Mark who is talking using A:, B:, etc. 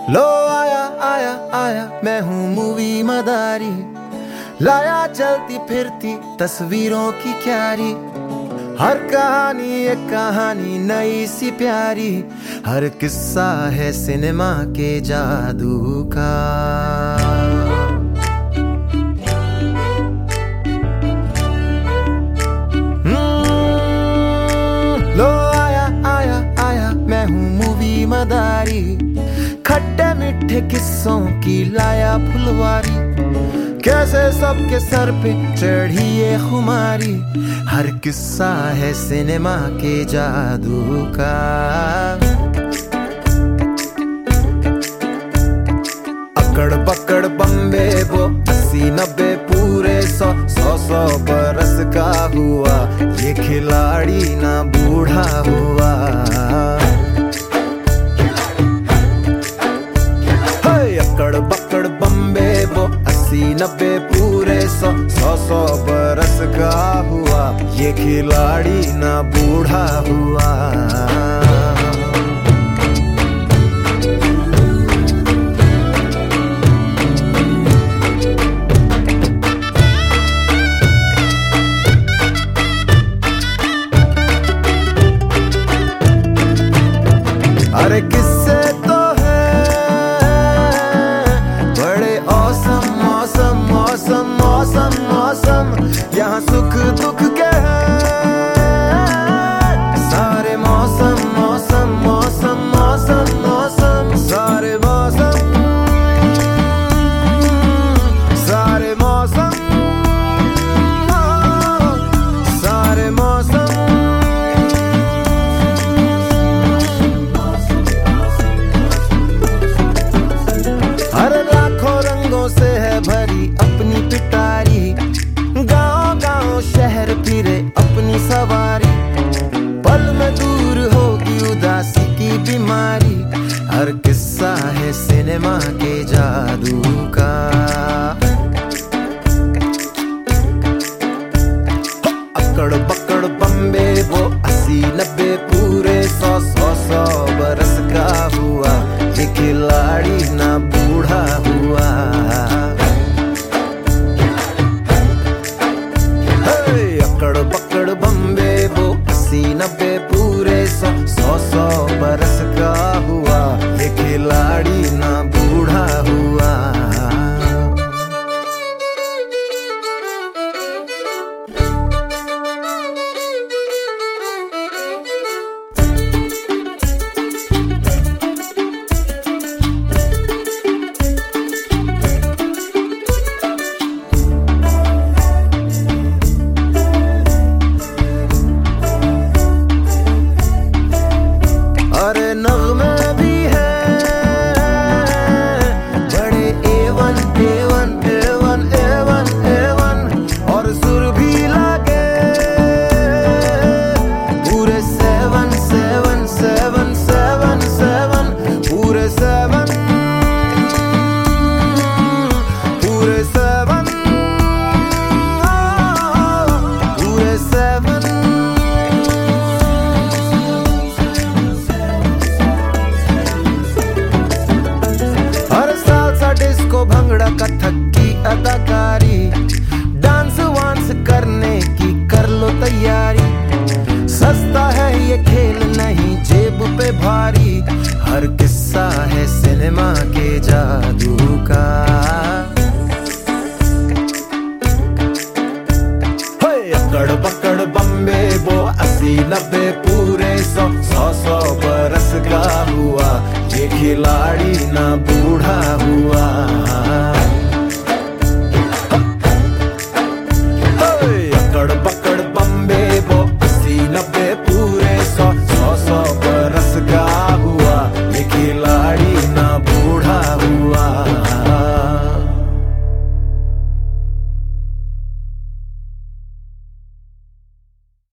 A: लो आया आया आया मैं हूँ मूवी मदारी, लाया चलती फिरती तस्वीरों की क्यारी। हर कहानी एक कहानी नई सी प्यारी, हर किस्सा है सिनेमा के जादू का। लो आया आया आया मैं हूँ मूवी मदारी, खट्टे मीठे किस्सों की लाया फुलवारी। कैसे सबके सर पे चढ़ी ये खुमारी, हर किस्सा है सिनेमा के जादू का। अकड़ बकड़ बम्बे वो 80-90 पूरे 100 बरस का हुआ, ये खिलाड़ी ना बूढ़ा हुआ। अकड़ बकड़ बम्बे वो 80-90 पूरे 100 बरस का हुआ, ये खिलाड़ी ना बूढ़ा हुआ। अरे किस्से तो मौसम यहाँ सुख दुख के हैं सारे मौसम मौसम मौसम मौसम मौसम सारे मौसम सारे मौसम सारे मौसम। हर लाखों रंगों से है भरी अपनी पिटारी, गांव गांव शहर फिरे अपनी सवारी। पल में दूर होगी उदासी की बीमारी, हर किस्सा है सिनेमा के जादू का। अकड़ बकड़ बम्बे वो 80-90 पूरे 100 बरस का हुआ, ये खिलाड़ी ना बूढ़ा हुआ। अकड़ बकड़ बम्बे वो 80-90 पूरे 100 बरस का हुआ, ये खिलाड़ी ना बूढ़ा हुआ। अरे नग़्मे भी हैं बड़े A1 A1 A1 A1 A1, और सुर भी लगे पूरे 7 7 7 7 7 पूरे 7 पूरे 7 पूरे 7। डिस्को भंगड़ा कथक की अदाकारी, डांस वांस करने की कर लो तैयारी। सस्ता है ये खेल नहीं जेब पे भारी, हर किस्सा है सिनेमा के जादू का। अकड़ बकड़ बम्बे वो 80-90 पूरे 100 बरस का हुआ, ये खिलाड़ी ना बूढ़ा हुआ।